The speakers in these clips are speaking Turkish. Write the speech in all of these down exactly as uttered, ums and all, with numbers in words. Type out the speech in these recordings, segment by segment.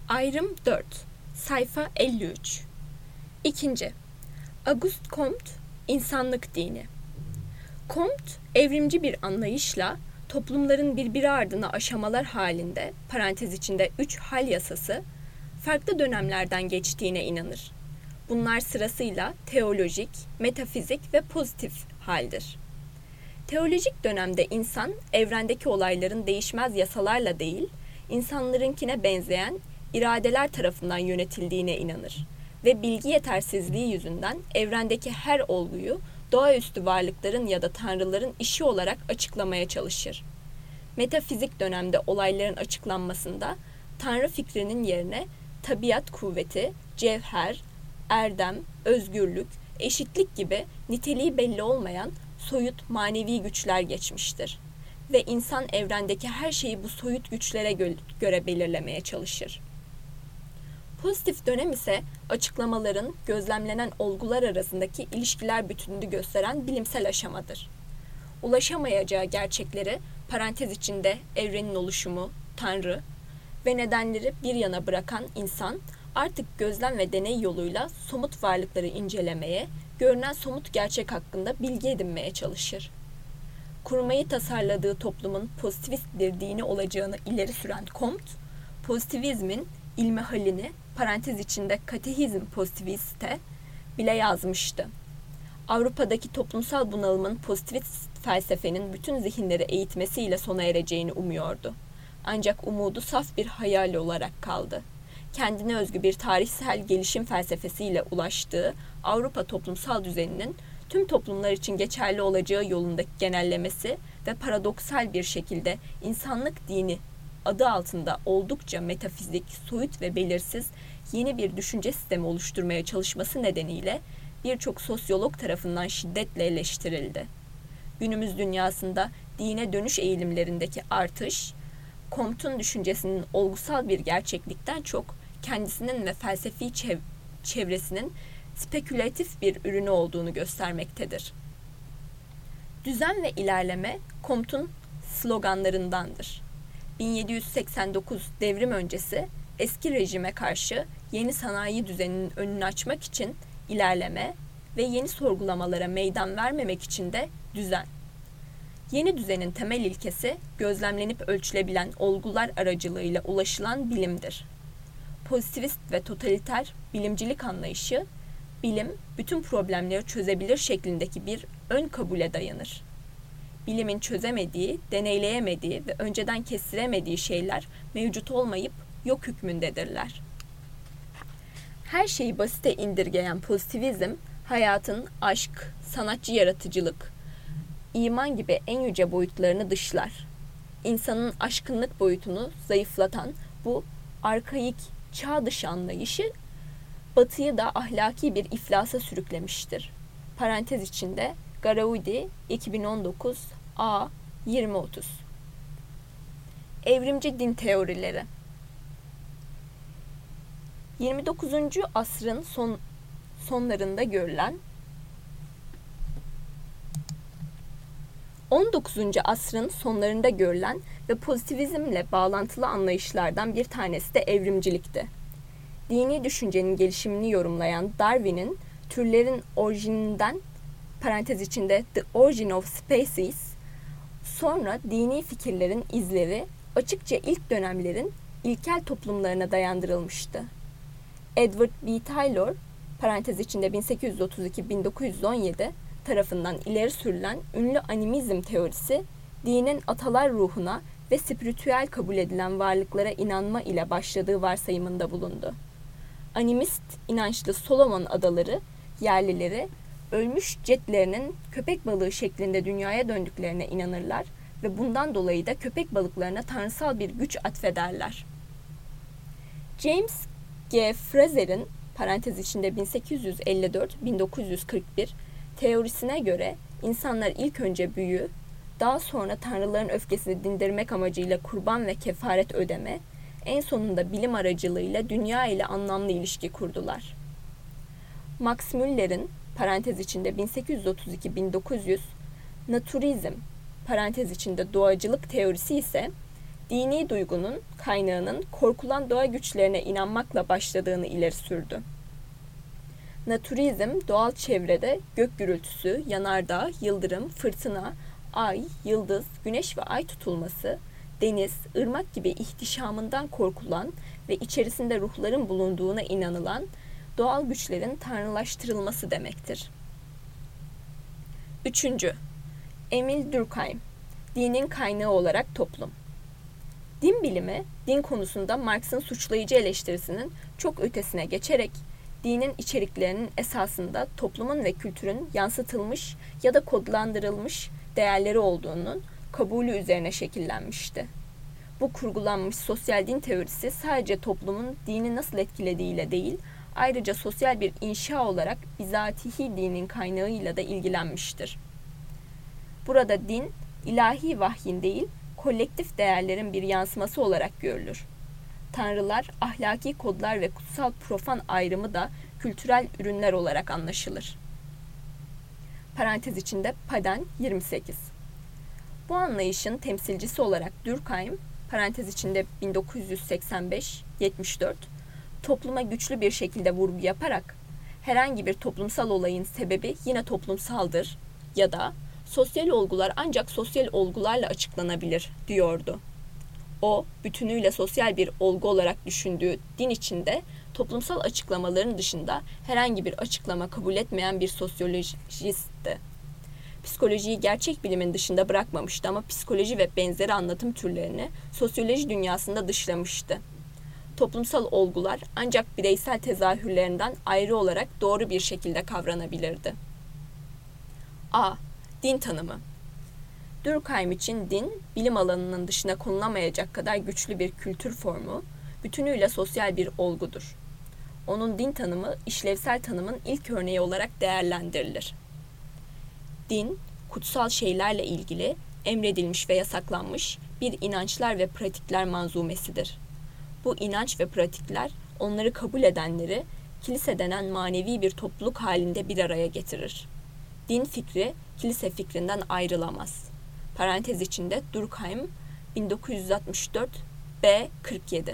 Ayrım dört. Sayfa elli üç. İkinci. Auguste Comte, İnsanlık Dini. Comte, evrimci bir anlayışla toplumların birbiri ardına aşamalar halinde, parantez içinde üç hal yasası, farklı dönemlerden geçtiğine inanır. Bunlar sırasıyla teolojik, metafizik ve pozitif haldir. Teolojik dönemde insan, evrendeki olayların değişmez yasalarla değil, insanlarınkine benzeyen iradeler tarafından yönetildiğine inanır ve bilgi yetersizliği yüzünden evrendeki her olguyu doğaüstü varlıkların ya da tanrıların işi olarak açıklamaya çalışır. Metafizik dönemde olayların açıklanmasında tanrı fikrinin yerine tabiat kuvveti, cevher, erdem, özgürlük, eşitlik gibi niteliği belli olmayan soyut manevi güçler geçmiştir ve insan evrendeki her şeyi bu soyut güçlere gö- göre belirlemeye çalışır. Pozitif dönem ise açıklamaların gözlemlenen olgular arasındaki ilişkiler bütününü gösteren bilimsel aşamadır. Ulaşamayacağı gerçekleri parantez içinde evrenin oluşumu, tanrı ve nedenleri bir yana bırakan insan artık gözlem ve deney yoluyla somut varlıkları incelemeye, görünen somut gerçek hakkında bilgi edinmeye çalışır. Kurmayı tasarladığı toplumun pozitivist bir dini olacağını ileri süren Comte, pozitivizmin ilmihalini parantez içinde katehizm pozitiviste bile yazmıştı. Avrupa'daki toplumsal bunalımın pozitivist felsefenin bütün zihinleri eğitmesiyle sona ereceğini umuyordu. Ancak umudu saf bir hayal olarak kaldı. Kendine özgü bir tarihsel gelişim felsefesiyle ulaştığı Avrupa toplumsal düzeninin tüm toplumlar için geçerli olacağı yolundaki genellemesi ve paradoksal bir şekilde insanlık dini adı altında oldukça metafizik, soyut ve belirsiz yeni bir düşünce sistemi oluşturmaya çalışması nedeniyle birçok sosyolog tarafından şiddetle eleştirildi. Günümüz dünyasında dine dönüş eğilimlerindeki artış, Comte'un düşüncesinin olgusal bir gerçeklikten çok kendisinin ve felsefi çev- çevresinin spekülatif bir ürünü olduğunu göstermektedir. Düzen ve ilerleme Comte'un sloganlarındandır. bin yedi yüz seksen dokuz devrim öncesi eski rejime karşı yeni sanayi düzeninin önünü açmak için ilerleme ve yeni sorgulamalara meydan vermemek için de düzen. Yeni düzenin temel ilkesi gözlemlenip ölçülebilen olgular aracılığıyla ulaşılan bilimdir. Pozitivist ve totaliter bilimcilik anlayışı, bilim bütün problemleri çözebilir şeklindeki bir ön kabule dayanır. Bilimin çözemediği, deneyleyemediği ve önceden kestiremediği şeyler mevcut olmayıp yok hükmündedirler. Her şeyi basite indirgeyen pozitivizm, hayatın aşk, sanatçı yaratıcılık, iman gibi en yüce boyutlarını dışlar. İnsanın aşkınlık boyutunu zayıflatan bu arkaik, çağ dışı anlayışı, Batı'yı da ahlaki bir iflasa sürüklemiştir. Parantez içinde Garaudi iki bin on dokuz A yirmi otuz. Evrimci din teorileri. yirmi dokuzuncu asrın son, sonlarında görülen on dokuzuncu asrın sonlarında görülen ve pozitivizmle bağlantılı anlayışlardan bir tanesi de evrimcilikti. Dini düşüncenin gelişimini yorumlayan Darwin'in türlerin orijininden parantez içinde The Origin of Species, sonra dini fikirlerin izleri açıkça ilk dönemlerin ilkel toplumlarına dayandırılmıştı. Edward B. Taylor, parantez içinde bin sekiz yüz otuz iki - bin dokuz yüz on yedi tarafından ileri sürülen ünlü animizm teorisi, dinin atalar ruhuna ve spiritüel kabul edilen varlıklara inanma ile başladığı varsayımında bulundu. Animist inançlı Solomon adaları yerlileri ölmüş jetlerinin köpek balığı şeklinde dünyaya döndüklerine inanırlar ve bundan dolayı da köpek balıklarına tanrısal bir güç atfederler. James G. Frazer'in parantez içinde bin sekiz yüz elli dört - bin dokuz yüz kırk bir teorisine göre insanlar ilk önce büyü, daha sonra tanrıların öfkesini dindirmek amacıyla kurban ve kefaret ödeme, en sonunda bilim aracılığıyla dünya ile anlamlı ilişki kurdular. Max Müller'in parantez içinde bin sekiz yüz otuz iki - bin dokuz yüz naturizm parantez içinde doğacılık teorisi ise dini duygunun kaynağının korkulan doğa güçlerine inanmakla başladığını ileri sürdü. Naturizm, doğal çevrede gök gürültüsü, yanardağ, yıldırım, fırtına, ay, yıldız, güneş ve ay tutulması, deniz, ırmak gibi ihtişamından korkulan ve içerisinde ruhların bulunduğuna inanılan doğal güçlerin tanrılaştırılması demektir. Üçüncü, Emil Durkheim, dinin kaynağı olarak toplum. Din bilimi, din konusunda Marx'ın suçlayıcı eleştirisinin çok ötesine geçerek, dinin içeriklerinin esasında toplumun ve kültürün yansıtılmış ya da kodlandırılmış değerleri olduğunun kabulü üzerine şekillenmişti. Bu kurgulanmış sosyal din teorisi sadece toplumun dini nasıl etkilediğiyle değil, ayrıca sosyal bir inşa olarak bizatihi dinin kaynağıyla da ilgilenmiştir. Burada din, ilahi vahyin değil, kolektif değerlerin bir yansıması olarak görülür. Tanrılar, ahlaki kodlar ve kutsal profan ayrımı da kültürel ürünler olarak anlaşılır. Parantez içinde Paden yirmi sekiz. Bu anlayışın temsilcisi olarak Durkheim, parantez içinde bin dokuz yüz seksen beş yetmiş dört, topluma güçlü bir şekilde vurgu yaparak herhangi bir toplumsal olayın sebebi yine toplumsaldır ya da sosyal olgular ancak sosyal olgularla açıklanabilir diyordu. O, bütünüyle sosyal bir olgu olarak düşündüğü din içinde toplumsal açıklamaların dışında herhangi bir açıklama kabul etmeyen bir sosyolojistti. Psikolojiyi gerçek bilimin dışında bırakmamıştı ama psikoloji ve benzeri anlatım türlerini sosyoloji dünyasında dışlamıştı. Toplumsal olgular ancak bireysel tezahürlerinden ayrı olarak doğru bir şekilde kavranabilirdi. A. Din tanımı. Durkheim için din, bilim alanının dışına konulamayacak kadar güçlü bir kültür formu, bütünüyle sosyal bir olgudur. Onun din tanımı, işlevsel tanımın ilk örneği olarak değerlendirilir. Din, kutsal şeylerle ilgili, emredilmiş ve yasaklanmış bir inançlar ve pratikler manzumesidir. Bu inanç ve pratikler, onları kabul edenleri, kilise denen manevi bir topluluk halinde bir araya getirir. Din fikri, kilise fikrinden ayrılamaz. Parantez içinde Durkheim bin dokuz yüz altmış dört B kırk yedi.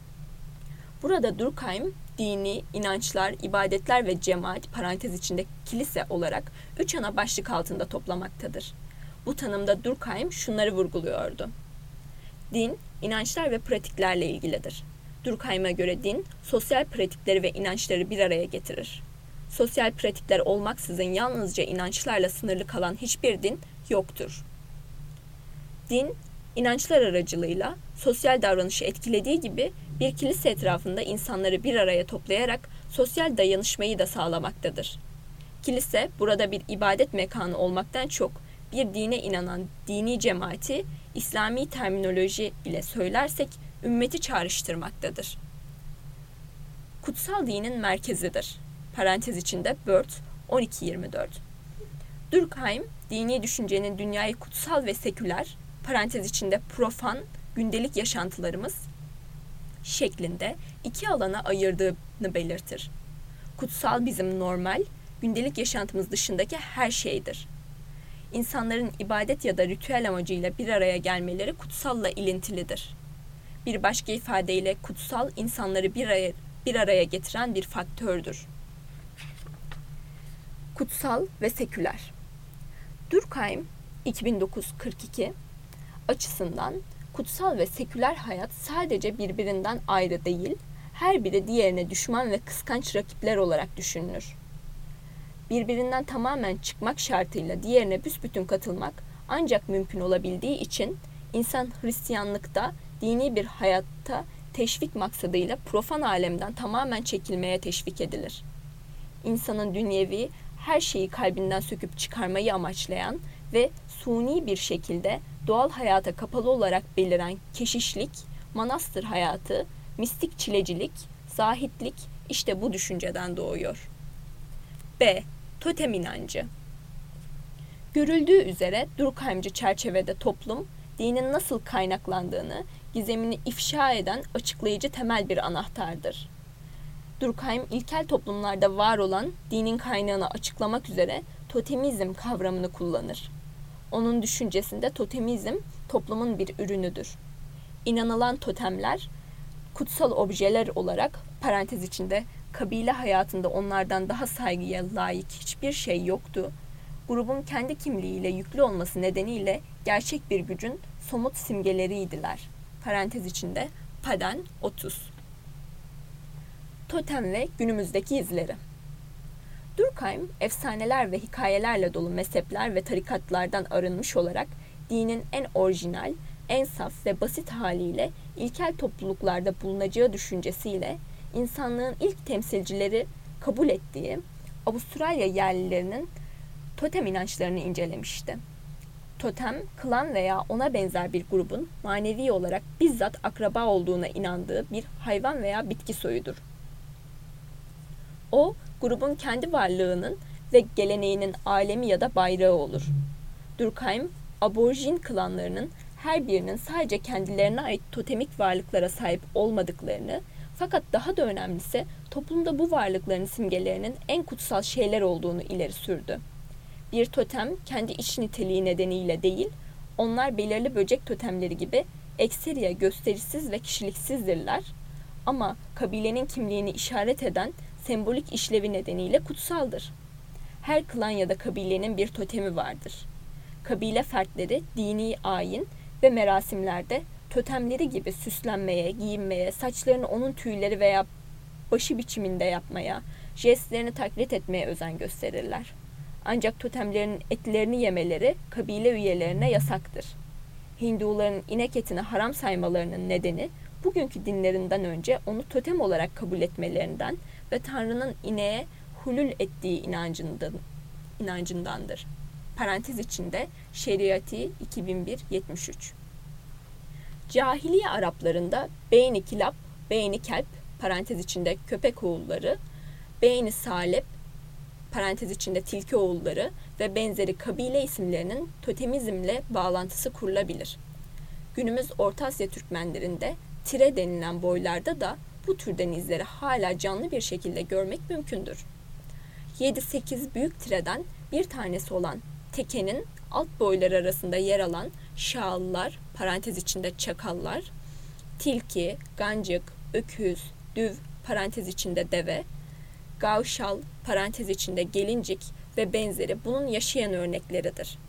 Burada Durkheim, dini, inançlar, ibadetler ve cemaat parantez içinde kilise olarak üç ana başlık altında toplamaktadır. Bu tanımda Durkheim şunları vurguluyordu. Din, inançlar ve pratiklerle ilgilidir. Durkheim'e göre din, sosyal pratikleri ve inançları bir araya getirir. Sosyal pratikler olmaksızın yalnızca inançlarla sınırlı kalan hiçbir din yoktur. Din, inançlar aracılığıyla sosyal davranışı etkilediği gibi bir kilise etrafında insanları bir araya toplayarak sosyal dayanışmayı da sağlamaktadır. Kilise, burada bir ibadet mekanı olmaktan çok bir dine inanan dini cemaati, İslami terminoloji ile söylersek ümmeti çağrıştırmaktadır. Kutsal dinin merkezidir. Parantez içinde Bird on iki yirmi dört. Durkheim, dini düşüncenin dünyayı kutsal ve seküler, parantez içinde profan, gündelik yaşantılarımız şeklinde iki alana ayırdığını belirtir. Kutsal bizim normal, gündelik yaşantımız dışındaki her şeydir. İnsanların ibadet ya da ritüel amacıyla bir araya gelmeleri kutsalla ilintilidir. Bir başka ifadeyle kutsal insanları bir araya, bir araya getiren bir faktördür. Kutsal ve seküler. Durkheim iki bin dokuz kırk iki açısından kutsal ve seküler hayat sadece birbirinden ayrı değil, her biri diğerine düşman ve kıskanç rakipler olarak düşünülür. Birbirinden tamamen çıkmak şartıyla diğerine büsbütün katılmak ancak mümkün olabildiği için insan Hristiyanlıkta dini bir hayatta teşvik maksadıyla profan alemden tamamen çekilmeye teşvik edilir. İnsanın dünyevi her şeyi kalbinden söküp çıkarmayı amaçlayan ve suni bir şekilde doğal hayata kapalı olarak beliren keşişlik, manastır hayatı, mistik çilecilik, zahitlik işte bu düşünceden doğuyor. B. Totem inancı. Görüldüğü üzere Durkheimci çerçevede toplum, dinin nasıl kaynaklandığını, gizemini ifşa eden açıklayıcı temel bir anahtardır. Durkheim, ilkel toplumlarda var olan dinin kaynağını açıklamak üzere totemizm kavramını kullanır. Onun düşüncesinde totemizm toplumun bir ürünüdür. İnanılan totemler kutsal objeler olarak parantez içinde kabile hayatında onlardan daha saygıya layık hiçbir şey yoktu. Grubun kendi kimliğiyle yüklü olması nedeniyle gerçek bir gücün somut simgeleriydiler. Parantez içinde Paden otuz. Totem ve günümüzdeki izleri. Durkheim, efsaneler ve hikayelerle dolu mezhepler ve tarikatlardan arınmış olarak dinin en orijinal, en saf ve basit haliyle ilkel topluluklarda bulunacağı düşüncesiyle insanlığın ilk temsilcileri kabul ettiği Avustralya yerlilerinin totem inançlarını incelemişti. Totem, klan veya ona benzer bir grubun manevi olarak bizzat akraba olduğuna inandığı bir hayvan veya bitki soyudur. O, grubun kendi varlığının ve geleneğinin alemi ya da bayrağı olur. Durkheim, aborjin klanlarının her birinin sadece kendilerine ait totemik varlıklara sahip olmadıklarını, fakat daha da önemlisi toplumda bu varlıkların simgelerinin en kutsal şeyler olduğunu ileri sürdü. Bir totem kendi iç niteliği nedeniyle değil, onlar belirli böcek totemleri gibi ekseriye gösterişsiz ve kişiliksizdirler ama kabilenin kimliğini işaret eden sembolik işlevi nedeniyle kutsaldır. Her klan ya da kabilenin bir totemi vardır. Kabile fertleri dini ayin ve merasimlerde totemleri gibi süslenmeye, giyinmeye, saçlarını onun tüyleri veya başı biçiminde yapmaya, jestlerini taklit etmeye özen gösterirler. Ancak totemlerin etlerini yemeleri kabile üyelerine yasaktır. Hinduların inek etini haram saymalarının nedeni bugünkü dinlerinden önce onu totem olarak kabul etmelerinden ve Tanrı'nın ineğe hulül ettiği inancından, inancındandır. Parantez içinde Şeriati iki bin bir yetmiş üç. Cahiliye Araplarında Beyni Kilap, Beyni Kelp, parantez içinde köpek oğulları, Beyni Salep, parantez içinde tilki oğulları ve benzeri kabile isimlerinin totemizmle bağlantısı kurulabilir. Günümüz Orta Asya Türkmenlerinde tire denilen boylarda da bu türden izleri hala canlı bir şekilde görmek mümkündür. yedi sekiz büyük tireden bir tanesi olan tekenin alt boyları arasında yer alan şağıllar, parantez içinde çakallar, tilki, gancık, öküz, düv, parantez içinde deve, gavşal, parantez içinde gelincik ve benzeri bunun yaşayan örnekleridir.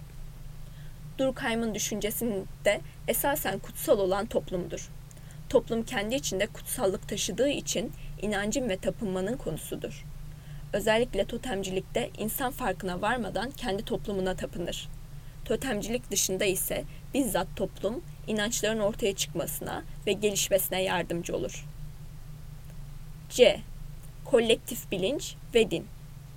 Durkheim'ın düşüncesinde esasen kutsal olan toplumdur. Toplum kendi içinde kutsallık taşıdığı için inancın ve tapınmanın konusudur. Özellikle totemcilikte insan farkına varmadan kendi toplumuna tapınır. Totemcilik dışında ise bizzat toplum inançların ortaya çıkmasına ve gelişmesine yardımcı olur. C. Kolektif bilinç ve din.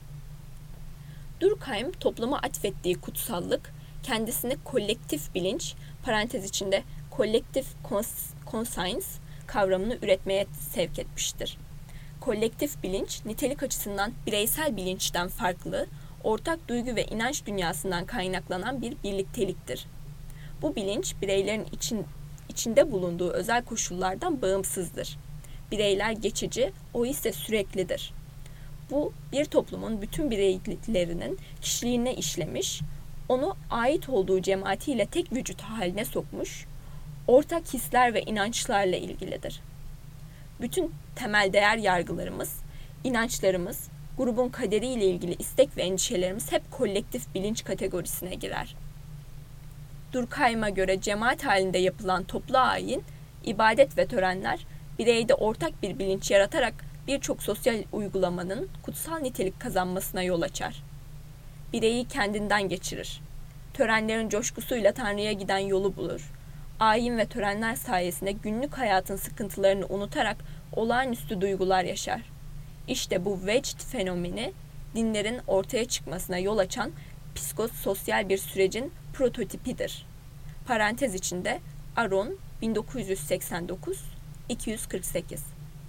Durkheim topluma atfettiği kutsallık kendisini kolektif bilinç, parantez içinde kolektif conscience kavramını üretmeye sevk etmiştir. Kolektif bilinç, nitelik açısından bireysel bilinçten farklı, ortak duygu ve inanç dünyasından kaynaklanan bir birlikteliktir. Bu bilinç, bireylerin için, içinde bulunduğu özel koşullardan bağımsızdır. Bireyler geçici, o ise süreklidir. Bu, bir toplumun bütün bireyliklerinin kişiliğine işlemiş, onu ait olduğu cemaatiyle tek vücut haline sokmuş, ortak hisler ve inançlarla ilgilidir. Bütün temel değer yargılarımız, inançlarımız, grubun kaderiyle ilgili istek ve endişelerimiz hep kolektif bilinç kategorisine girer. Durkheim'a göre cemaat halinde yapılan toplu ayin, ibadet ve törenler, bireyde ortak bir bilinç yaratarak birçok sosyal uygulamanın kutsal nitelik kazanmasına yol açar. Bireyi kendinden geçirir. Törenlerin coşkusuyla Tanrı'ya giden yolu bulur. Ayin ve törenler sayesinde günlük hayatın sıkıntılarını unutarak olağanüstü duygular yaşar. İşte bu vecd fenomeni dinlerin ortaya çıkmasına yol açan psikososyal bir sürecin prototipidir. Parantez içinde Aron bin dokuz yüz seksen dokuz iki yüz kırk sekiz.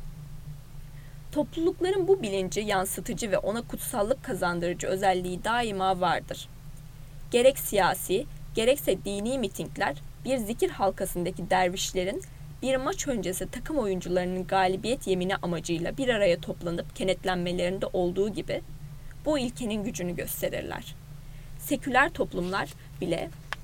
Toplulukların bu bilinci yansıtıcı ve ona kutsallık kazandırıcı özelliği daima vardır. Gerek siyasi, gerekse dini mitingler bir zikir halkasındaki dervişlerin bir maç öncesi takım oyuncularının galibiyet yemini amacıyla bir araya toplanıp kenetlenmelerinde olduğu gibi bu ilkenin gücünü gösterirler. Seküler toplumlar bile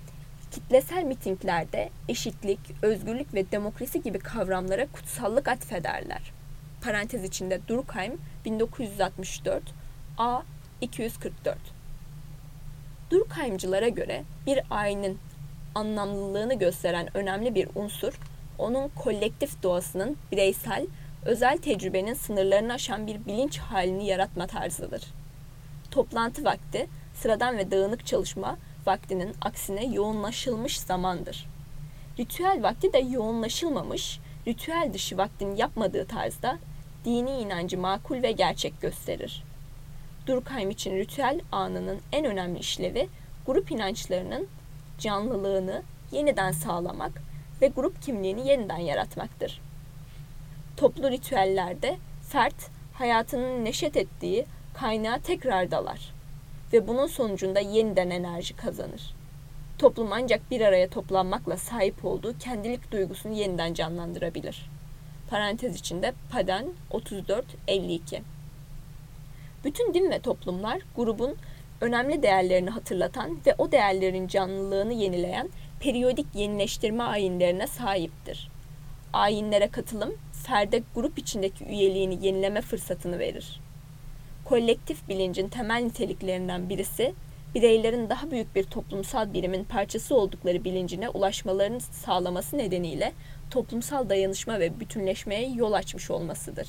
Kitlesel mitinglerde eşitlik, özgürlük ve demokrasi gibi kavramlara kutsallık atfederler. Parantez içinde Durkheim bin dokuz yüz altmış dört A iki yüz kırk dört. Durkheimcılara göre bir ayinin anlamlılığını gösteren önemli bir unsur, onun kolektif doğasının bireysel, özel tecrübenin sınırlarını aşan bir bilinç halini yaratma tarzıdır. Toplantı vakti, sıradan ve dağınık çalışma vaktinin aksine yoğunlaşılmış zamandır. Ritüel vakti de yoğunlaşılmamış, ritüel dışı vaktin yapmadığı tarzda dini inancı makul ve gerçek gösterir. Durkheim için ritüel anının en önemli işlevi, grup inançlarının canlılığını yeniden sağlamak ve grup kimliğini yeniden yaratmaktır. Toplu ritüellerde fert, hayatının neşet ettiği kaynağa tekrar dalar ve bunun sonucunda yeniden enerji kazanır. Toplum ancak bir araya toplanmakla sahip olduğu kendilik duygusunu yeniden canlandırabilir. Parantez içinde Paden otuz dört elli iki. Bütün din ve toplumlar grubun önemli değerlerini hatırlatan ve o değerlerin canlılığını yenileyen periyodik yenileştirme ayinlerine sahiptir. Ayinlere katılım, ferde grup içindeki üyeliğini yenileme fırsatını verir. Kolektif bilincin temel niteliklerinden birisi, bireylerin daha büyük bir toplumsal birimin parçası oldukları bilincine ulaşmalarını sağlaması nedeniyle toplumsal dayanışma ve bütünleşmeye yol açmış olmasıdır.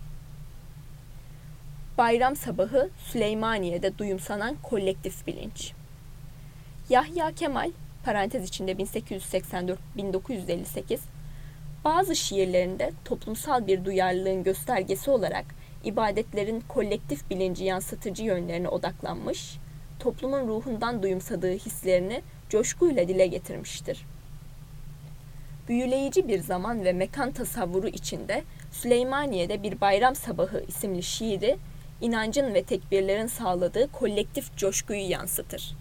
Bayram sabahı Süleymaniye'de duyumsanan kolektif bilinç. Yahya Kemal, parantez içinde bin sekiz yüz seksen dört - bin dokuz yüz elli sekiz, bazı şiirlerinde toplumsal bir duyarlılığın göstergesi olarak ibadetlerin kolektif bilinci yansıtıcı yönlerine odaklanmış, toplumun ruhundan duyumsadığı hislerini coşkuyla dile getirmiştir. Büyüleyici bir zaman ve mekan tasavvuru içinde Süleymaniye'de bir bayram sabahı isimli şiiri, inancın ve tekbirlerin sağladığı kolektif coşkuyu yansıtır.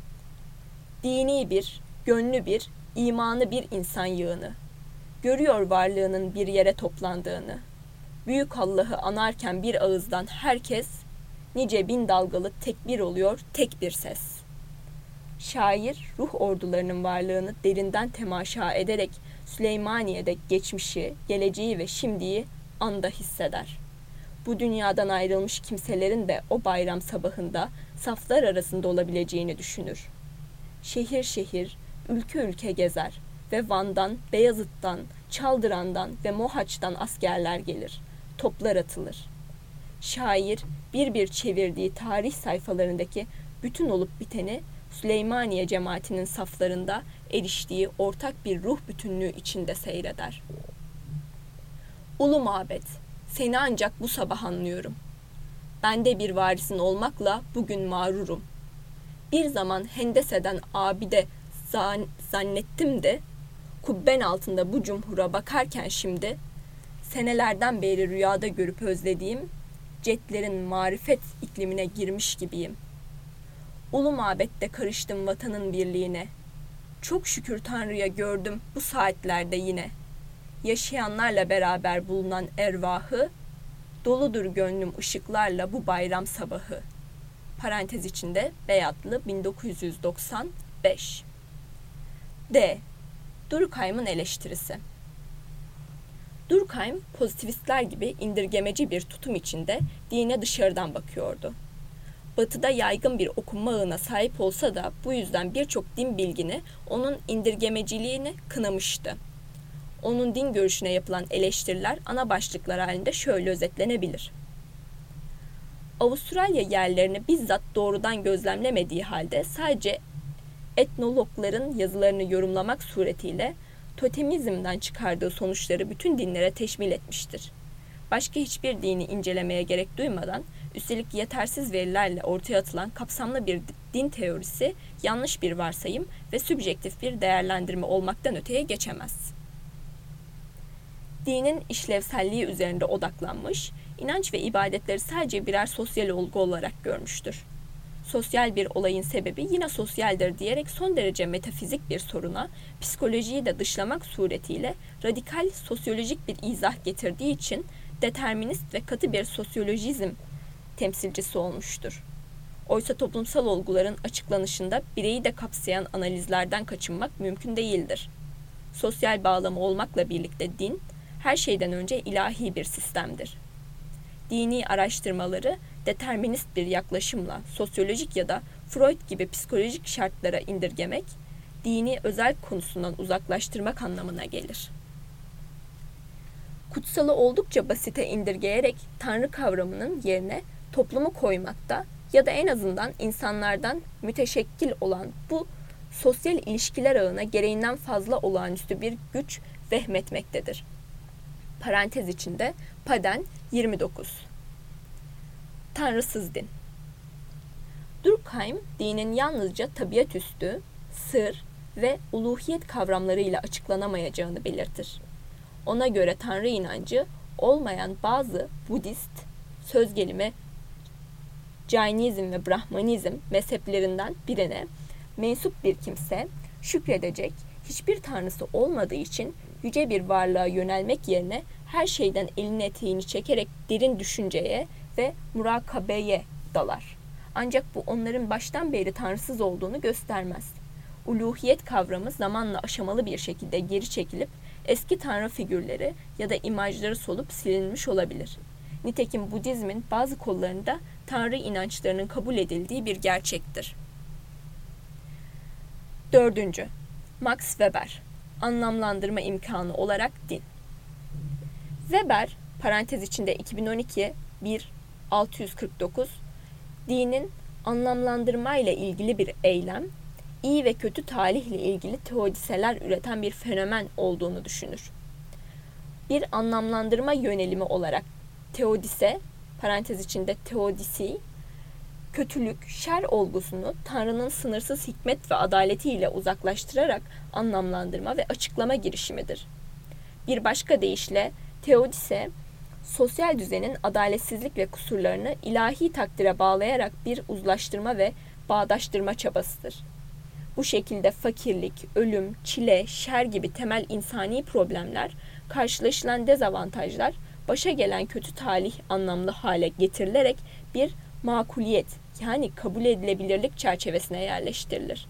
Dini bir, gönlü bir, imanı bir insan yığını. Görüyor varlığının bir yere toplandığını. Büyük Allah'ı anarken bir ağızdan herkes, nice bin dalgalı tekbir oluyor tek bir ses. Şair, ruh ordularının varlığını derinden temaşa ederek Süleymaniye'de geçmişi, geleceği ve şimdiyi anda hisseder. Bu dünyadan ayrılmış kimselerin de o bayram sabahında saflar arasında olabileceğini düşünür. Şehir şehir, ülke ülke gezer ve Van'dan, Beyazıt'tan, Çaldıran'dan ve Mohaç'tan askerler gelir. Toplar atılır. Şair bir bir çevirdiği tarih sayfalarındaki bütün olup biteni Süleymaniye cemaatinin saflarında eriştiği ortak bir ruh bütünlüğü içinde seyreder. Ulu mabet, seni ancak bu sabah anlıyorum. Ben de bir varisin olmakla bugün mağrurum. Bir zaman Hendese'den abide zan, zannettim de, kubben altında bu cumhura bakarken şimdi, senelerden beri rüyada görüp özlediğim, cetlerin marifet iklimine girmiş gibiyim. Ulu mabette karıştım vatanın birliğine. Çok şükür Tanrı'ya gördüm bu saatlerde yine. Yaşayanlarla beraber bulunan ervahı, doludur gönlüm ışıklarla bu bayram sabahı. Parantez içinde Beyatlı bin dokuz yüz doksan beş. D. Durkheim'ın eleştirisi. Durkheim, pozitivistler gibi indirgemeci bir tutum içinde dine dışarıdan bakıyordu. Batı'da yaygın bir okunma ağına sahip olsa da bu yüzden birçok din bilgini onun indirgemeciliğini kınamıştı. Onun din görüşüne yapılan eleştiriler ana başlıklar halinde şöyle özetlenebilir. Avustralya yerlerini bizzat doğrudan gözlemlemediği halde sadece etnologların yazılarını yorumlamak suretiyle totemizmden çıkardığı sonuçları bütün dinlere teşmil etmiştir. Başka hiçbir dini incelemeye gerek duymadan, üstelik yetersiz verilerle ortaya atılan kapsamlı bir din teorisi yanlış bir varsayım ve sübjektif bir değerlendirme olmaktan öteye geçemez. Dinin işlevselliği üzerinde odaklanmış, inanç ve ibadetleri sadece birer sosyal olgu olarak görmüştür. Sosyal bir olayın sebebi yine sosyaldir diyerek son derece metafizik bir soruna, psikolojiyi de dışlamak suretiyle radikal sosyolojik bir izah getirdiği için determinist ve katı bir sosyolojizm temsilcisi olmuştur. Oysa toplumsal olguların açıklanışında bireyi de kapsayan analizlerden kaçınmak mümkün değildir. Sosyal bağlamı olmakla birlikte din, her şeyden önce ilahi bir sistemdir. Dini araştırmaları determinist bir yaklaşımla sosyolojik ya da Freud gibi psikolojik şartlara indirgemek, dini özel konusundan uzaklaştırmak anlamına gelir. Kutsalı oldukça basite indirgeyerek Tanrı kavramının yerine toplumu koymakta ya da en azından insanlardan müteşekkil olan bu sosyal ilişkiler ağına gereğinden fazla olağanüstü bir güç vehmetmektedir. Parantez içinde Paden yirmi dokuz. Tanrısız din. Durkheim, dinin yalnızca tabiatüstü, sır ve uluhiyet kavramlarıyla açıklanamayacağını belirtir. Ona göre Tanrı inancı olmayan bazı Budist, söz gelimi Jainizm ve Brahmanizm mezheplerinden birine mensup bir kimse şükredecek hiçbir tanrısı olmadığı için yüce bir varlığa yönelmek yerine her şeyden elini eteğini çekerek derin düşünceye ve murakabeye dalar. Ancak bu onların baştan beri tanrısız olduğunu göstermez. Uluhiyet kavramı zamanla aşamalı bir şekilde geri çekilip eski tanrı figürleri ya da imajları solup silinmiş olabilir. Nitekim Budizmin bazı kollarında tanrı inançlarının kabul edildiği bir gerçektir. Dördüncü. Max Weber. Anlamlandırma imkanı olarak din. Weber, parantez içinde iki bin on iki bir altı yüz kırk dokuz, dinin anlamlandırma ile ilgili bir eylem, iyi ve kötü talihle ilgili teodiseler üreten bir fenomen olduğunu düşünür. Bir anlamlandırma yönelimi olarak teodise, parantez içinde teodisi, kötülük, şer olgusunu Tanrı'nın sınırsız hikmet ve adaletiyle uzaklaştırarak anlamlandırma ve açıklama girişimidir. Bir başka deyişle teodise, sosyal düzenin adaletsizlik ve kusurlarını ilahi takdire bağlayarak bir uzlaştırma ve bağdaştırma çabasıdır. Bu şekilde fakirlik, ölüm, çile, şer gibi temel insani problemler, karşılaşılan dezavantajlar, başa gelen kötü talih anlamlı hale getirilerek bir makuliyet yani kabul edilebilirlik çerçevesine yerleştirilir.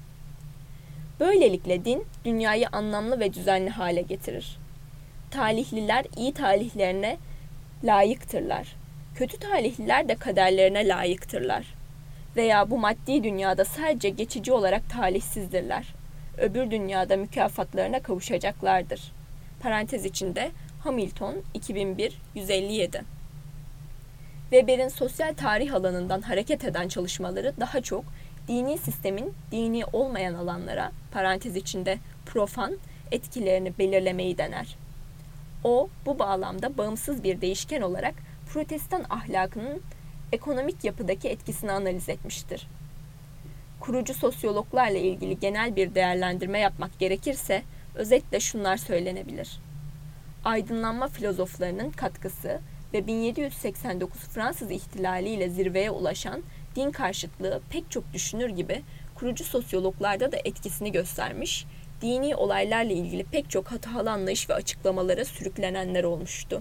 Böylelikle din dünyayı anlamlı ve düzenli hale getirir. Talihliler iyi talihlerine layıktırlar. Kötü talihliler de kaderlerine layıktırlar. Veya bu maddi dünyada sadece geçici olarak talihsizdirler. Öbür dünyada mükafatlarına kavuşacaklardır. Parantez içinde Hamilton iki bin bir yüz elli yedi. Weber'in sosyal tarih alanından hareket eden çalışmaları daha çok dini sistemin dini olmayan alanlara, parantez içinde profan, etkilerini belirlemeyi dener. O, bu bağlamda bağımsız bir değişken olarak Protestan ahlakının ekonomik yapıdaki etkisini analiz etmiştir. Kurucu sosyologlarla ilgili genel bir değerlendirme yapmak gerekirse, özetle şunlar söylenebilir. Aydınlanma filozoflarının katkısı ve bin yedi yüz seksen dokuz Fransız ihtilali ile zirveye ulaşan din karşıtlığı pek çok düşünür gibi kurucu sosyologlarda da etkisini göstermiş, dini olaylarla ilgili pek çok hatalı anlayış ve açıklamalara sürüklenenler olmuştu.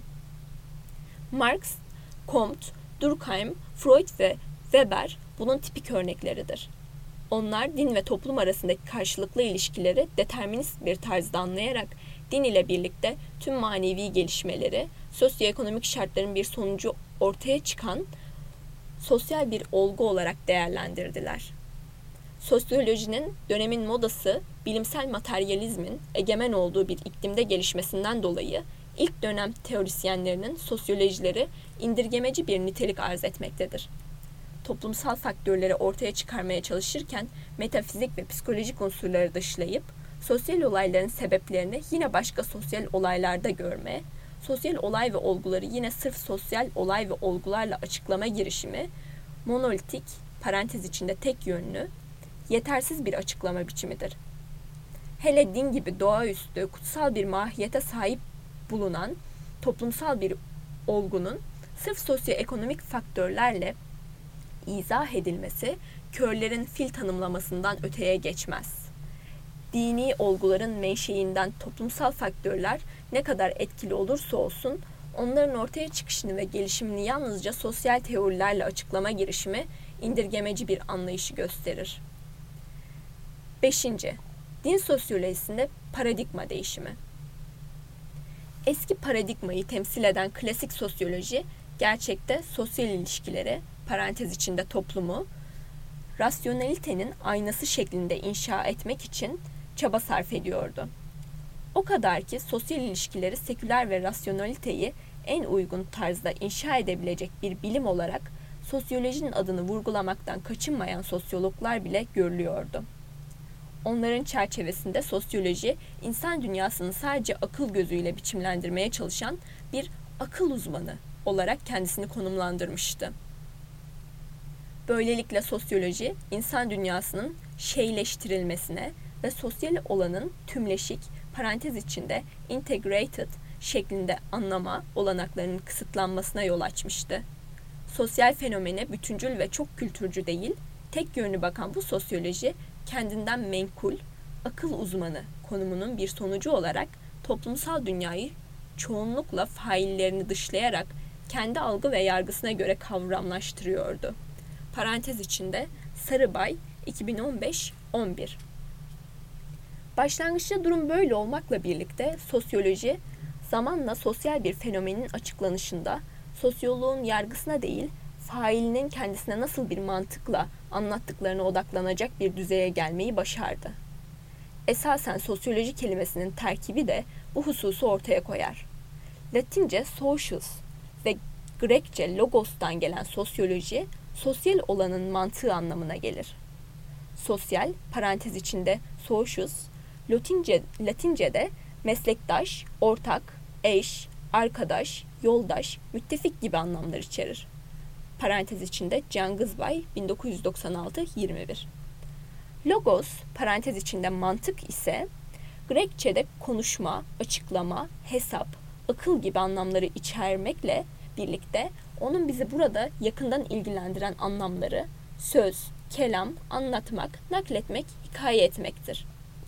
Marx, Comte, Durkheim, Freud ve Weber bunun tipik örnekleridir. Onlar din ve toplum arasındaki karşılıklı ilişkileri determinist bir tarzda anlayarak din ile birlikte tüm manevi gelişmeleri, sosyoekonomik şartların bir sonucu ortaya çıkan sosyal bir olgu olarak değerlendirdiler. Sosyolojinin dönemin modası, bilimsel materyalizmin egemen olduğu bir iklimde gelişmesinden dolayı ilk dönem teorisyenlerinin sosyolojileri indirgemeci bir nitelik arz etmektedir. Toplumsal faktörleri ortaya çıkarmaya çalışırken metafizik ve psikolojik unsurları dışlayıp sosyal olayların sebeplerini yine başka sosyal olaylarda görme, sosyal olay ve olguları yine sırf sosyal olay ve olgularla açıklama girişimi, monolitik, parantez içinde tek yönlü, yetersiz bir açıklama biçimidir. Hele din gibi doğaüstü, kutsal bir mahiyete sahip bulunan toplumsal bir olgunun sırf sosyoekonomik faktörlerle izah edilmesi, körlerin fil tanımlamasından öteye geçmez. Dini olguların menşeinden toplumsal faktörler ne kadar etkili olursa olsun, onların ortaya çıkışını ve gelişimini yalnızca sosyal teorilerle açıklama girişimi, indirgemeci bir anlayışı gösterir. Beşinci. Din sosyolojisinde paradigma değişimi. Eski paradigmayı temsil eden klasik sosyoloji, gerçekte sosyal ilişkileri, parantez içinde toplumu, rasyonelitenin aynası şeklinde inşa etmek için çaba sarf ediyordu. O kadar ki sosyal ilişkileri seküler ve rasyoneliteyi en uygun tarzda inşa edebilecek bir bilim olarak sosyolojinin adını vurgulamaktan kaçınmayan sosyologlar bile görülüyordu. Onların çerçevesinde sosyoloji, insan dünyasını sadece akıl gözüyle biçimlendirmeye çalışan bir akıl uzmanı olarak kendisini konumlandırmıştı. Böylelikle sosyoloji, insan dünyasının şeyleştirilmesine ve sosyal olanın tümleşik, parantez içinde integrated şeklinde anlama olanaklarının kısıtlanmasına yol açmıştı. Sosyal fenomene bütüncül ve çok kültürcü değil, tek yönlü bakan bu sosyoloji, kendinden menkul, akıl uzmanı konumunun bir sonucu olarak toplumsal dünyayı çoğunlukla faillerini dışlayarak kendi algı ve yargısına göre kavramlaştırıyordu. Parantez içinde Sarıbay iki bin on beş on bir. Başlangıçta durum böyle olmakla birlikte sosyoloji zamanla sosyal bir fenomenin açıklanışında sosyoloğun yargısına değil, failinin kendisine nasıl bir mantıkla anlattıklarına odaklanacak bir düzeye gelmeyi başardı. Esasen sosyoloji kelimesinin terkibi de bu hususu ortaya koyar. Latince socius ve Grekçe logos'tan gelen sosyoloji, sosyal olanın mantığı anlamına gelir. Sosyal, parantez içinde socius, Latince, Latince'de meslektaş, ortak, eş, arkadaş, yoldaş, müttefik gibi anlamlar içerir. Parantez içinde Cangızbay bin dokuz yüz doksan altı yirmi bir. Logos, parantez içinde mantık ise Grekçe'de konuşma, açıklama, hesap, akıl gibi anlamları içermekle birlikte onun bizi burada yakından ilgilendiren anlamları söz, kelam, anlatmak, nakletmek, hikaye etmektir.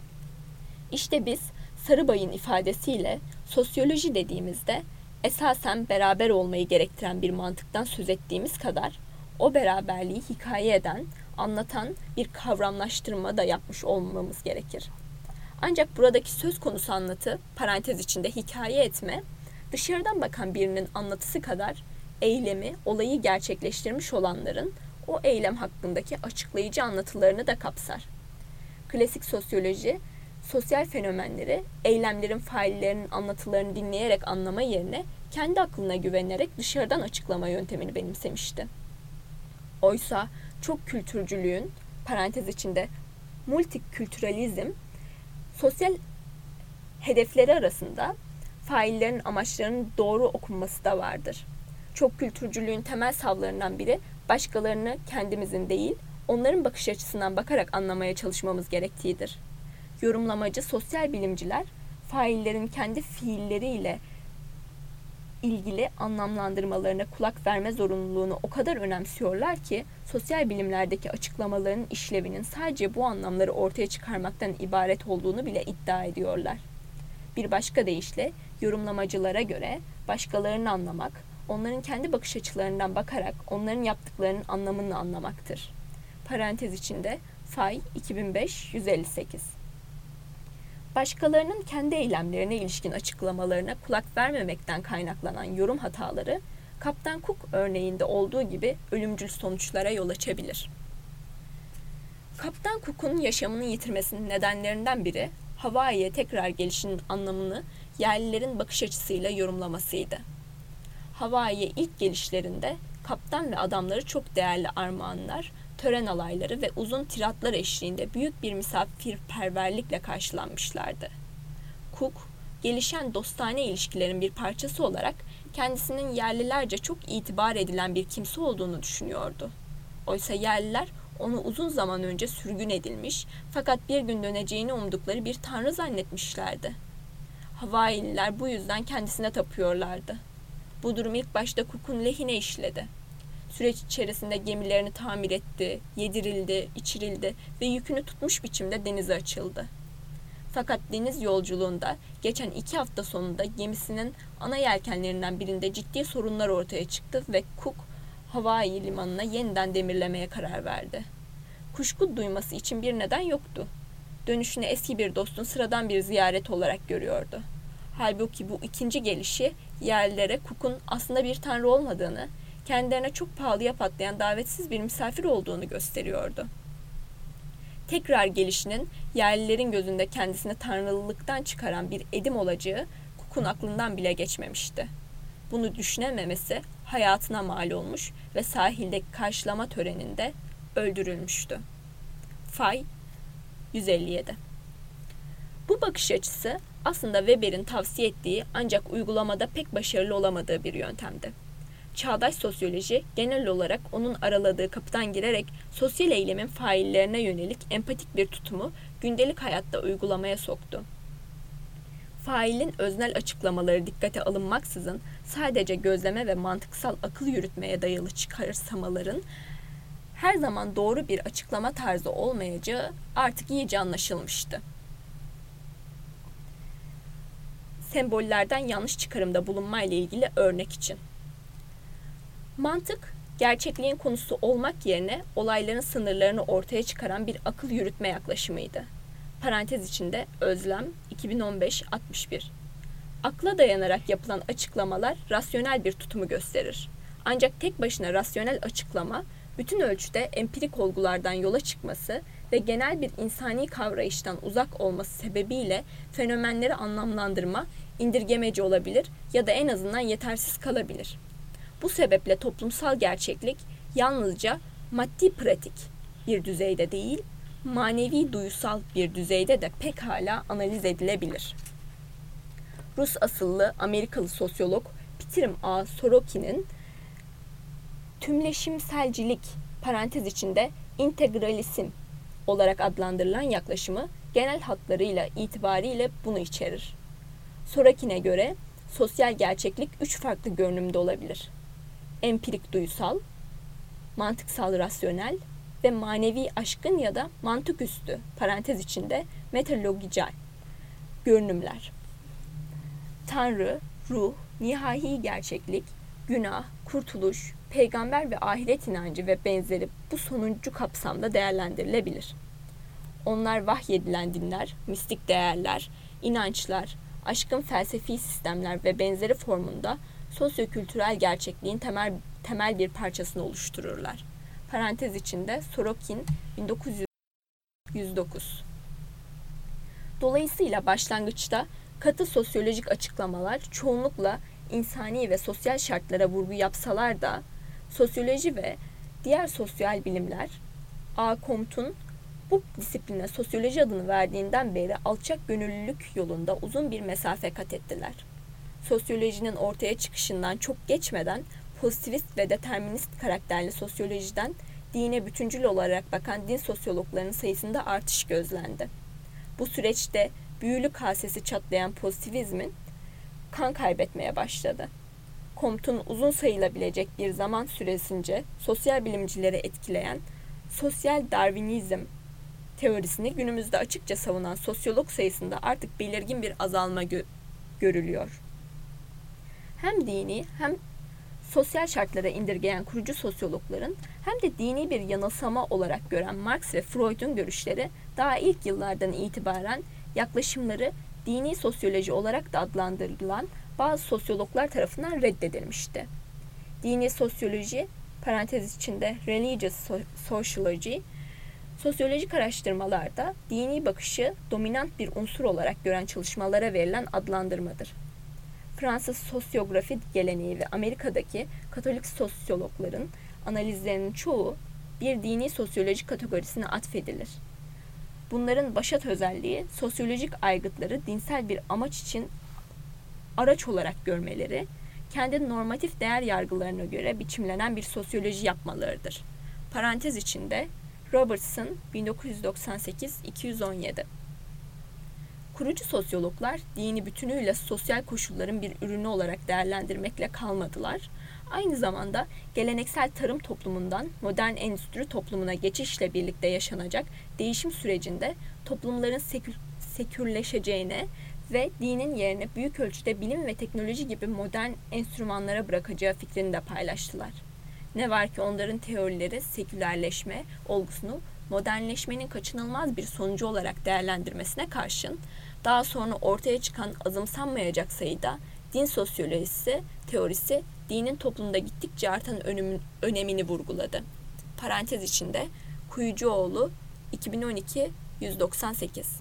İşte biz Sarıbay'ın ifadesiyle sosyoloji dediğimizde esasen beraber olmayı gerektiren bir mantıktan söz ettiğimiz kadar o beraberliği hikaye eden, anlatan bir kavramlaştırma da yapmış olmamız gerekir. Ancak buradaki söz konusu anlatı, parantez içinde hikaye etme, dışarıdan bakan birinin anlatısı kadar eylemi, olayı gerçekleştirmiş olanların o eylem hakkındaki açıklayıcı anlatılarını da kapsar. Klasik sosyoloji, sosyal fenomenleri, eylemlerin faillerinin anlatılarını dinleyerek anlama yerine kendi aklına güvenerek dışarıdan açıklama yöntemini benimsemişti. Oysa çok kültürcülüğün, parantez içinde multikültüralizm, sosyal hedefleri arasında faillerin amaçlarının doğru okunması da vardır. Çok kültürcülüğün temel savlarından biri başkalarını kendimizin değil, onların bakış açısından bakarak anlamaya çalışmamız gerektiğidir. Yorumlamacı sosyal bilimciler faillerin kendi fiilleriyle ilgili anlamlandırmalarına kulak verme zorunluluğunu o kadar önemsiyorlar ki sosyal bilimlerdeki açıklamaların işlevinin sadece bu anlamları ortaya çıkarmaktan ibaret olduğunu bile iddia ediyorlar. Bir başka deyişle yorumlamacılara göre başkalarını anlamak, onların kendi bakış açılarından bakarak onların yaptıklarının anlamını anlamaktır. Parantez içinde Fay iki bin beş yüz elli sekiz. Başkalarının kendi eylemlerine ilişkin açıklamalarına kulak vermemekten kaynaklanan yorum hataları, Kaptan Cook örneğinde olduğu gibi ölümcül sonuçlara yol açabilir. Kaptan Cook'un yaşamını yitirmesinin nedenlerinden biri, Hawaii'ye tekrar gelişinin anlamını yerlilerin bakış açısıyla yorumlamasıydı. Hawaii'ye ilk gelişlerinde kaptan ve adamları çok değerli armağanlar, tören alayları ve uzun tiratlar eşliğinde büyük bir misafirperverlikle karşılanmışlardı. Cook, gelişen dostane ilişkilerin bir parçası olarak kendisinin yerlilerce çok itibar edilen bir kimse olduğunu düşünüyordu. Oysa yerliler onu uzun zaman önce sürgün edilmiş fakat bir gün döneceğini umdukları bir tanrı zannetmişlerdi. Hawaiililer bu yüzden kendisine tapıyorlardı. Bu durum ilk başta Cook'un lehine işledi. Süreç içerisinde gemilerini tamir etti, yedirildi, içirildi ve yükünü tutmuş biçimde denize açıldı. Fakat deniz yolculuğunda geçen iki hafta sonunda gemisinin ana yelkenlerinden birinde ciddi sorunlar ortaya çıktı ve Cook Hawaii limanına yeniden demirlemeye karar verdi. Kuşku duyması için bir neden yoktu. Dönüşünü eski bir dostun sıradan bir ziyaret olarak görüyordu. Halbuki bu ikinci gelişi yerlilere Cook'un aslında bir tanrı olmadığını, kendilerine çok pahalıya patlayan davetsiz bir misafir olduğunu gösteriyordu. Tekrar gelişinin yerlilerin gözünde kendisini tanrılılıktan çıkaran bir edim olacağı Cook'un aklından bile geçmemişti. Bunu düşünememesi hayatına mal olmuş ve sahildeki karşılama töreninde öldürülmüştü. Fay yüz elli yedi. Bu bakış açısı aslında Weber'in tavsiye ettiği ancak uygulamada pek başarılı olamadığı bir yöntemdi. Çağdaş sosyoloji genel olarak onun araladığı kapıdan girerek sosyal eylemin faillerine yönelik empatik bir tutumu gündelik hayatta uygulamaya soktu. Failin öznel açıklamaları dikkate alınmaksızın sadece gözleme ve mantıksal akıl yürütmeye dayalı çıkarsamaların her zaman doğru bir açıklama tarzı olmayacağı artık iyice anlaşılmıştı. Sembollerden yanlış çıkarımda bulunmayla ilgili örnek için. Mantık, gerçekliğin konusu olmak yerine olayların sınırlarını ortaya çıkaran bir akıl yürütme yaklaşımıydı. Parantez içinde Özlem iki bin on beş altmış bir. Akla dayanarak yapılan açıklamalar rasyonel bir tutumu gösterir. Ancak tek başına rasyonel açıklama, bütün ölçüde empirik olgulardan yola çıkması ve genel bir insani kavrayıştan uzak olması sebebiyle fenomenleri anlamlandırma, indirgemeci olabilir ya da en azından yetersiz kalabilir. Bu sebeple toplumsal gerçeklik yalnızca maddi pratik bir düzeyde değil, manevi duyusal bir düzeyde de pekala analiz edilebilir. Rus asıllı Amerikalı sosyolog Peter A. Sorokin'in tümleşimselcilik parantez içinde integralism olarak adlandırılan yaklaşımı genel hatlarıyla itibariyle bunu içerir. Sorokin'e göre sosyal gerçeklik üç farklı görünümde olabilir. Empirik duyusal, mantıksal rasyonel ve manevi aşkın ya da mantıküstü parantez içinde metalogicel görünümler. Tanrı, ruh, nihai gerçeklik, günah, kurtuluş, peygamber ve ahiret inancı ve benzeri bu sonuncu kapsamda değerlendirilebilir. Onlar vahyedilen dinler, mistik değerler, inançlar, aşkın felsefi sistemler ve benzeri formunda sosyokültürel gerçekliğin temel, temel bir parçasını oluştururlar. Parantez içinde Sorokin bin dokuz yüz dokuz. Dolayısıyla başlangıçta katı sosyolojik açıklamalar çoğunlukla insani ve sosyal şartlara vurgu yapsalar da sosyoloji ve diğer sosyal bilimler A. Comte'un bu disipline sosyoloji adını verdiğinden beri alçak gönüllülük yolunda uzun bir mesafe kat ettiler. Sosyolojinin ortaya çıkışından çok geçmeden pozitivist ve determinist karakterli sosyolojiden dine bütüncül olarak bakan din sosyologlarının sayısında artış gözlendi. Bu süreçte büyülü kasesi çatlayan pozitivizmin kan kaybetmeye başladı. Comte'un uzun sayılabilecek bir zaman süresince sosyal bilimcileri etkileyen sosyal Darwinizm teorisini günümüzde açıkça savunan sosyolog sayısında artık belirgin bir azalma gö- görülüyor. Hem dini hem sosyal şartlara indirgeyen kurucu sosyologların hem de dini bir yanılsama olarak gören Marx ve Freud'un görüşleri daha ilk yıllardan itibaren yaklaşımları dini sosyoloji olarak da adlandırılan bazı sosyologlar tarafından reddedilmişti. Dini sosyoloji, parantez içinde religious sociology, sosyolojik araştırmalarda dini bakışı dominant bir unsur olarak gören çalışmalara verilen adlandırmadır. Fransız sosyografi geleneği ve Amerika'daki Katolik sosyologların analizlerinin çoğu bir dini sosyoloji kategorisine atfedilir. Bunların başat özelliği sosyolojik aygıtları dinsel bir amaç için araç olarak görmeleri, kendi normatif değer yargılarına göre biçimlenen bir sosyoloji yapmalarıdır. Parantez içinde Robertson bin dokuz yüz doksan sekiz iki yüz on yedi. Kurucu sosyologlar dini bütünüyle sosyal koşulların bir ürünü olarak değerlendirmekle kalmadılar. Aynı zamanda geleneksel tarım toplumundan modern endüstri toplumuna geçişle birlikte yaşanacak değişim sürecinde toplumların sekül, sekürleşeceğine ve dinin yerine büyük ölçüde bilim ve teknoloji gibi modern enstrümanlara bırakacağı fikrini de paylaştılar. Ne var ki onların teorileri sekülerleşme olgusunu modernleşmenin kaçınılmaz bir sonucu olarak değerlendirmesine karşın, daha sonra ortaya çıkan azımsanmayacak sayıda din sosyolojisi teorisi dinin toplumda gittikçe artan önemini vurguladı. Parantez içinde Kuyucuoğlu iki bin on iki yüz doksan sekiz.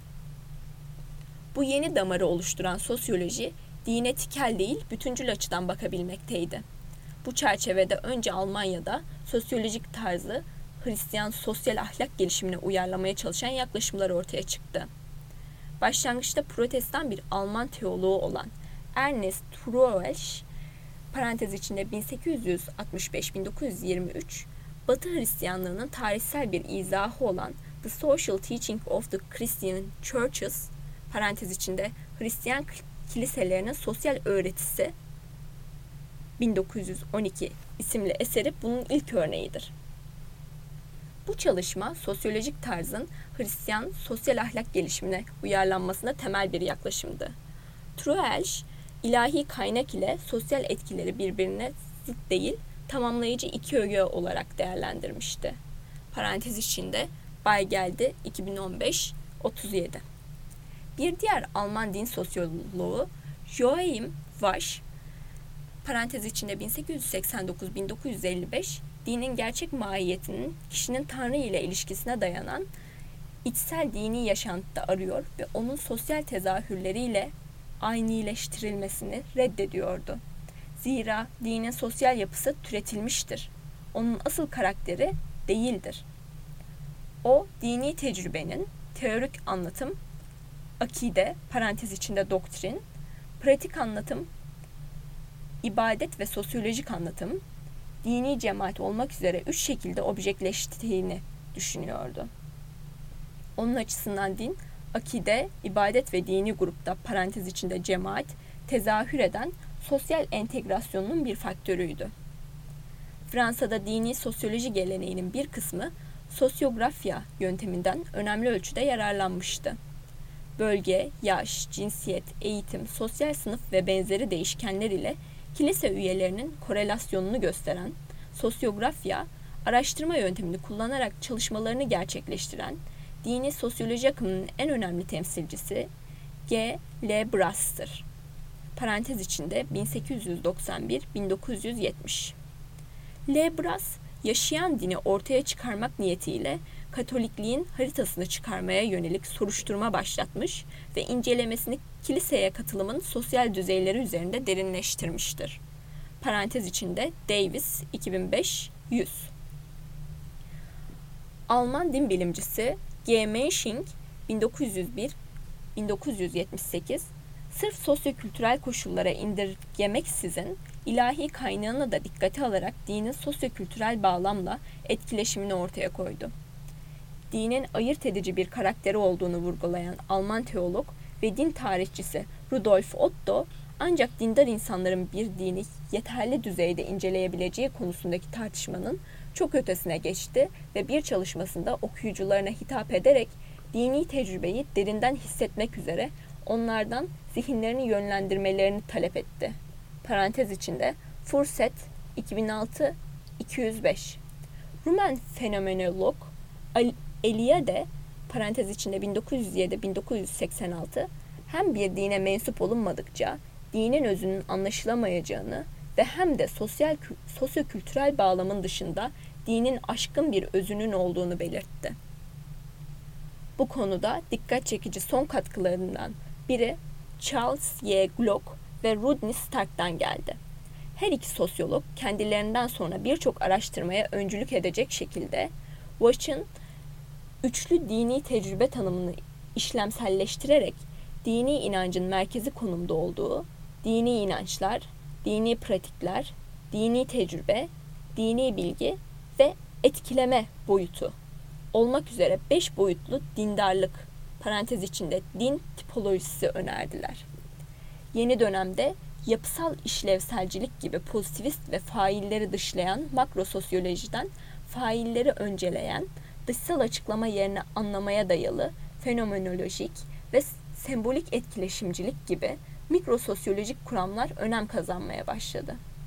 Bu yeni damarı oluşturan sosyoloji, dine tikel değil bütüncül açıdan bakabilmekteydi. Bu çerçevede önce Almanya'da sosyolojik tarzı Hristiyan sosyal ahlak gelişimine uyarlamaya çalışan yaklaşımlar ortaya çıktı. Başlangıçta Protestan bir Alman teoloğu olan Ernest Troeltsch, parantez içinde bin sekiz yüz altmış beş - bin dokuz yüz yirmi üç, Batı Hristiyanlığının tarihsel bir izahı olan The Social Teaching of the Christian Churches, parantez içinde Hristiyan kiliselerinin sosyal öğretisi bin dokuz yüz on iki isimli eseri bunun ilk örneğidir. Bu çalışma sosyolojik tarzın Hristiyan sosyal ahlak gelişimine uyarlanmasına temel bir yaklaşımdı. Troeltsch, ilahi kaynak ile sosyal etkileri birbirine zıt değil, tamamlayıcı iki öge olarak değerlendirmişti. Parantez içinde Baygeldi iki bin on beş otuz yedi. Bir diğer Alman din sosyoloğu Joachim Wasch, parantez içinde bin sekiz yüz seksen dokuz - bin dokuz yüz elli beş, dinin gerçek mahiyetinin kişinin Tanrı ile ilişkisine dayanan içsel dini yaşantıda arıyor ve onun sosyal tezahürleriyle aynileştirilmesini reddediyordu. Zira dinin sosyal yapısı türetilmiştir. Onun asıl karakteri değildir. O, dini tecrübenin teorik anlatım, akide, parantez içinde doktrin, pratik anlatım, ibadet ve sosyolojik anlatım, dini cemaat olmak üzere üç şekilde objekleştiğini düşünüyordu. Onun açısından din, akide, ibadet ve dini grupta, parantez içinde cemaat, tezahür eden sosyal entegrasyonun bir faktörüydü. Fransa'da dini sosyoloji geleneğinin bir kısmı sosyografya yönteminden önemli ölçüde yararlanmıştı. Bölge, yaş, cinsiyet, eğitim, sosyal sınıf ve benzeri değişkenler ile kilise üyelerinin korelasyonunu gösteren sosyografya, araştırma yöntemini kullanarak çalışmalarını gerçekleştiren dini sosyoloji akımının en önemli temsilcisi G. Le Bras'tır. Parantez içinde bin sekiz yüz doksan bir - bin dokuz yüz yetmiş. Le Bras, yaşayan dini ortaya çıkarmak niyetiyle Katolikliğin haritasını çıkarmaya yönelik soruşturma başlatmış ve incelemesini kiliseye katılımın sosyal düzeyleri üzerinde derinleştirmiştir. Parantez içinde Davis iki bin beş yüz. Alman din bilimcisi G. Mensching bin dokuz yüz bir - bin dokuz yüz yetmiş sekiz sırf sosyokültürel koşullara indirgemeksizin ilahi kaynağını da dikkate alarak dinin sosyokültürel bağlamla etkileşimini ortaya koydu. Dinin ayırt edici bir karakteri olduğunu vurgulayan Alman teolog ve din tarihçisi Rudolf Otto, ancak dindar insanların bir dini yeterli düzeyde inceleyebileceği konusundaki tartışmanın çok ötesine geçti ve bir çalışmasında okuyucularına hitap ederek dini tecrübeyi derinden hissetmek üzere onlardan zihinlerini yönlendirmelerini talep etti. Parantez içinde Furset iki bin altı iki yüz beş. Rumen fenomenolog Eliade, parantez içinde bin dokuz yüz yedi - bin dokuz yüz seksen altı, hem bir dine mensup olunmadıkça dinin özünün anlaşılamayacağını ve hem de sosyal sosyokültürel bağlamın dışında dinin aşkın bir özünün olduğunu belirtti. Bu konuda dikkat çekici son katkılarından biri Charles Y. Glock ve Rodney Stark'tan geldi. Her iki sosyolog kendilerinden sonra birçok araştırmaya öncülük edecek şekilde Wasch'ın üçlü dini tecrübe tanımını işlemselleştirerek dini inancın merkezi konumda olduğu, dini inançlar, dini pratikler, dini tecrübe, dini bilgi ve etkileme boyutu olmak üzere beş boyutlu dindarlık, parantez içinde din tipolojisi önerdiler. Yeni dönemde yapısal işlevselcilik gibi pozitivist ve failleri dışlayan makro sosyolojiden failleri önceleyen, dışsal açıklama yerine anlamaya dayalı fenomenolojik ve sembolik etkileşimcilik gibi mikrososyolojik kuramlar önem kazanmaya başladı.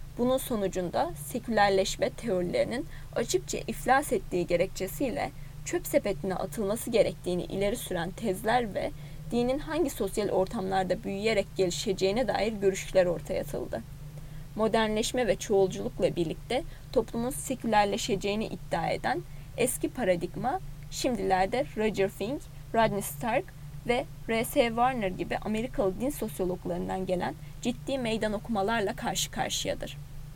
Bunun sonucunda sekülerleşme teorilerinin açıkça iflas ettiği gerekçesiyle çöp sepetine atılması gerektiğini ileri süren tezler ve dinin hangi sosyal ortamlarda büyüyerek gelişeceğine dair görüşler ortaya atıldı. Modernleşme ve çoğulculukla birlikte toplumun sekülerleşeceğini iddia eden eski paradigma, şimdilerde Roger Fink, Rodney Stark ve R S Warner gibi Amerikalı din sosyologlarından gelen ciddi meydan okumalarla karşı karşıyadır.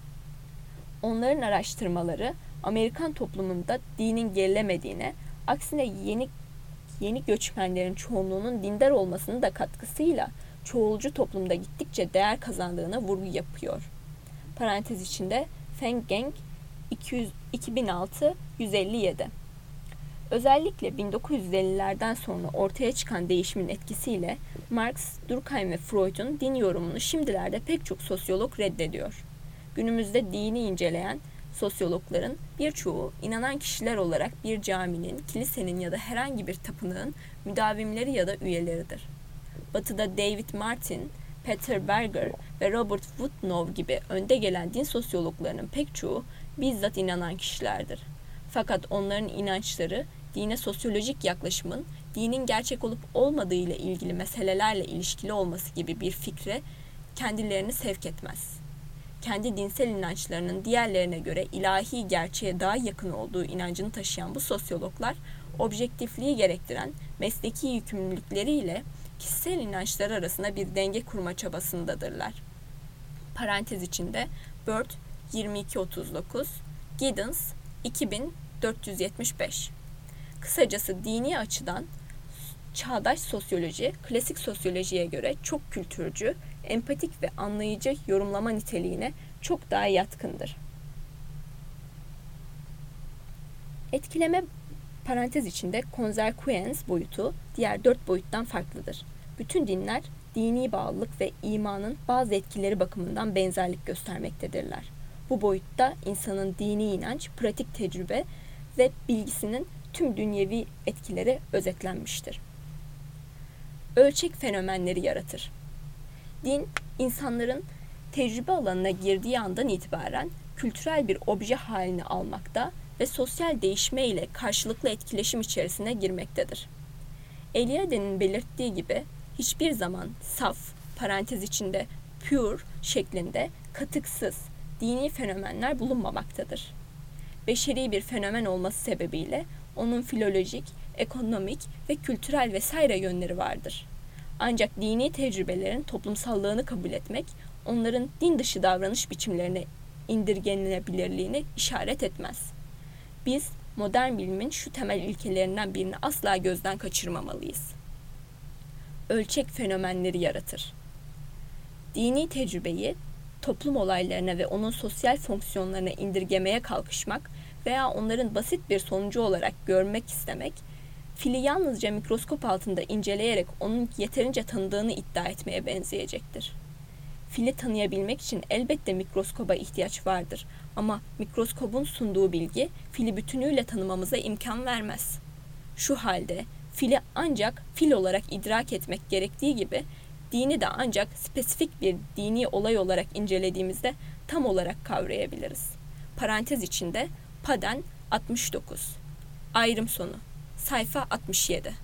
Onların araştırmaları Amerikan toplumunda dinin gerilemediğine, aksine yeni yeni göçmenlerin çoğunluğunun dindar olmasının da katkısıyla çoğulcu toplumda gittikçe değer kazandığına vurgu yapıyor. Parantez içinde Feng Geng iki bin altı yüz elli yedi. Özellikle bin dokuz yüz ellilerden sonra ortaya çıkan değişimin etkisiyle Marx, Durkheim ve Freud'un din yorumunu şimdilerde pek çok sosyolog reddediyor. Günümüzde dini inceleyen sosyologların birçoğu inanan kişiler olarak bir caminin, kilisenin ya da herhangi bir tapınağın müdavimleri ya da üyeleridir. Batı'da David Martin, Peter Berger ve Robert Woodnow gibi önde gelen din sosyologlarının pek çoğu bizzat inanan kişilerdir. Fakat onların inançları dine sosyolojik yaklaşımın dinin gerçek olup olmadığı ile ilgili meselelerle ilişkili olması gibi bir fikre kendilerini sevk etmez. Kendi dinsel inançlarının diğerlerine göre ilahi gerçeğe daha yakın olduğu inancını taşıyan bu sosyologlar, objektifliği gerektiren mesleki yükümlülükleriyle kişisel inançlar arasında bir denge kurma çabasındadırlar. Parantez içinde Bird yirmi iki otuz dokuz, Giddens iki bin dört yüz yetmiş beş. Kısacası dini açıdan çağdaş sosyoloji, klasik sosyolojiye göre çok kültürcü, empatik ve anlayıcı yorumlama niteliğine çok daha yatkındır. Etkileme parantez içinde consequence boyutu diğer dört boyuttan farklıdır. Bütün dinler dini bağlılık ve imanın bazı etkileri bakımından benzerlik göstermektedirler. Bu boyutta insanın dini inanç, pratik tecrübe ve bilgisinin tüm dünyevi etkileri özetlenmiştir. Ölçek fenomenleri yaratır. Din, insanların tecrübe alanına girdiği andan itibaren kültürel bir obje halini almakta ve sosyal değişme ile karşılıklı etkileşim içerisine girmektedir. Eliade'nin belirttiği gibi hiçbir zaman saf, parantez içinde pure şeklinde katıksız dini fenomenler bulunmamaktadır. Beşeri bir fenomen olması sebebiyle onun filolojik, ekonomik ve kültürel vesaire yönleri vardır. Ancak dini tecrübelerin toplumsallığını kabul etmek, onların din dışı davranış biçimlerine indirgenebilirliğini işaret etmez. Biz modern bilimin şu temel ilkelerinden birini asla gözden kaçırmamalıyız. Ölçek fenomenleri yaratır. Dini tecrübeyi toplum olaylarına ve onun sosyal fonksiyonlarına indirgemeye kalkışmak veya onların basit bir sonucu olarak görmek istemek, fili yalnızca mikroskop altında inceleyerek onun yeterince tanıdığını iddia etmeye benzeyecektir. Fili tanıyabilmek için elbette mikroskoba ihtiyaç vardır ama mikroskobun sunduğu bilgi fili bütünüyle tanımamıza imkan vermez. Şu halde fili ancak fil olarak idrak etmek gerektiği gibi dini de ancak spesifik bir dini olay olarak incelediğimizde tam olarak kavrayabiliriz. Parantez içinde Paden altmış dokuz. Ayrım sonu. Sayfa altmış yedi.